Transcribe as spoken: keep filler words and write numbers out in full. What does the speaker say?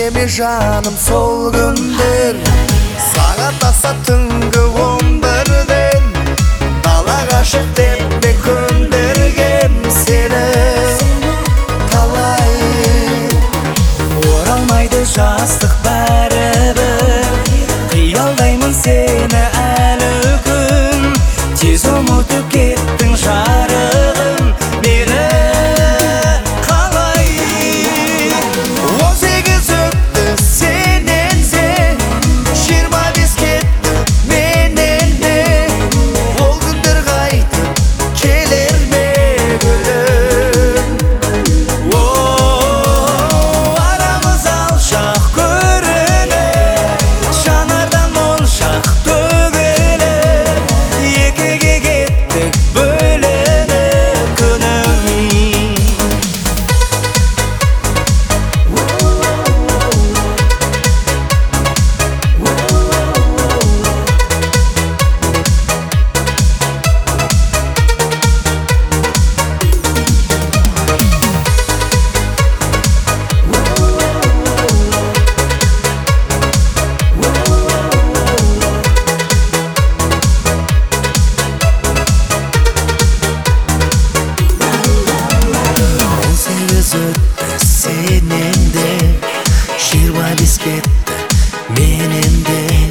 эми жаным сол күндер сага таса түнгі он бірден далаға шық деп мен көндіргем сені талай оралмайды жастық бәрібір қиялдаймын сені әлі күн тез ұмытып кеттің жарығым мені қалай он сегіз өтті сенен де жиырма бес кетті менен де ол күндер қайтып келер ме гүлім оу арамыз алшақ көрініп жанардан моншақ төгіліп екіге кеттік бөлініп күнім он сегіз өтті сенен де жиырма бес кетті менен де